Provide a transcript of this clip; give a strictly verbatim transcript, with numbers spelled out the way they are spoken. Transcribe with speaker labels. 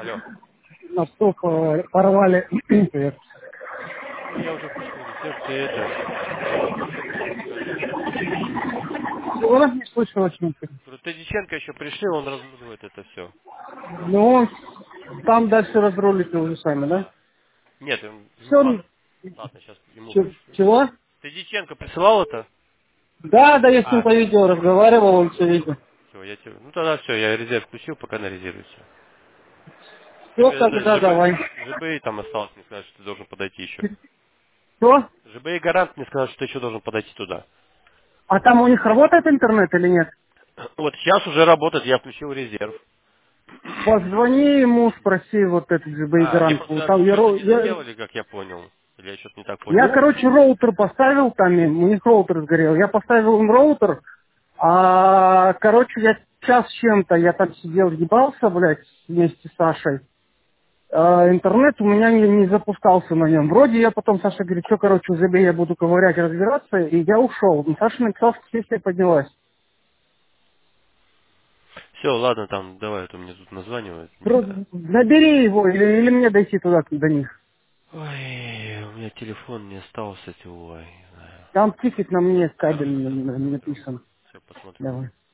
Speaker 1: Алло.
Speaker 2: На стоп э, порвали. Привет.
Speaker 1: Ну, я уже включил резерв, ты это... Тедиченко еще скажи.
Speaker 2: У нас не слышно очень.
Speaker 1: Говорю, Тедиченко еще пришли, он разруливает это все.
Speaker 2: Ну, он там дальше разрулите уже сами, да?
Speaker 1: Нет, м, ну
Speaker 2: Все,
Speaker 1: ладно. Ладно, сейчас ему пришлю.
Speaker 2: чего?
Speaker 1: Тедиченко присылал это?
Speaker 2: Да, да, я с ним
Speaker 1: А,
Speaker 2: по видео разговаривал, он все видел.
Speaker 1: все, я тебе... Ну тогда все, я резерв включил, пока на резерве все.
Speaker 2: Все,
Speaker 1: Тебе это
Speaker 2: тогда
Speaker 1: ЖБ,
Speaker 2: давай.
Speaker 1: ЖБ там осталось, мне сказать, что ты должен подойти еще.
Speaker 2: Что?
Speaker 1: ЖБ гарант мне сказал, что ты еще должен подойти туда.
Speaker 2: А там у них работает интернет или нет?
Speaker 1: Вот сейчас уже работает, я включил резерв.
Speaker 2: Позвони ему, спроси вот этот же
Speaker 1: А, они
Speaker 2: Байгарант.
Speaker 1: просто
Speaker 2: Там я,
Speaker 1: что-то
Speaker 2: ро-
Speaker 1: не
Speaker 2: я,
Speaker 1: доделали, как я понял. Или я что-то не так
Speaker 2: я,
Speaker 1: понял.
Speaker 2: короче, роутер поставил там, им, у них роутер сгорел. Я поставил им роутер, а, короче, я час с чем-то, я там сидел, ебался, блядь, вместе с Сашей. А, интернет у меня не, не запускался на нем. Вроде я потом, Саша говорит, что, короче, забей, я буду ковырять, разбираться, и я ушел. Но Саша написал, что сессия поднялась.
Speaker 1: Все, ладно, там, давай, а то мне тут названивают. Не знаю.
Speaker 2: Просто набери его, или, или мне дойти туда, до них.
Speaker 1: Ой, у меня телефон не остался, ой, не знаю.
Speaker 2: Там тикет на мне
Speaker 1: Сейчас,
Speaker 2: кабель
Speaker 1: сейчас
Speaker 2: на- на-
Speaker 1: посмотрю.
Speaker 2: написан.
Speaker 1: Все, посмотрю.
Speaker 2: Давай.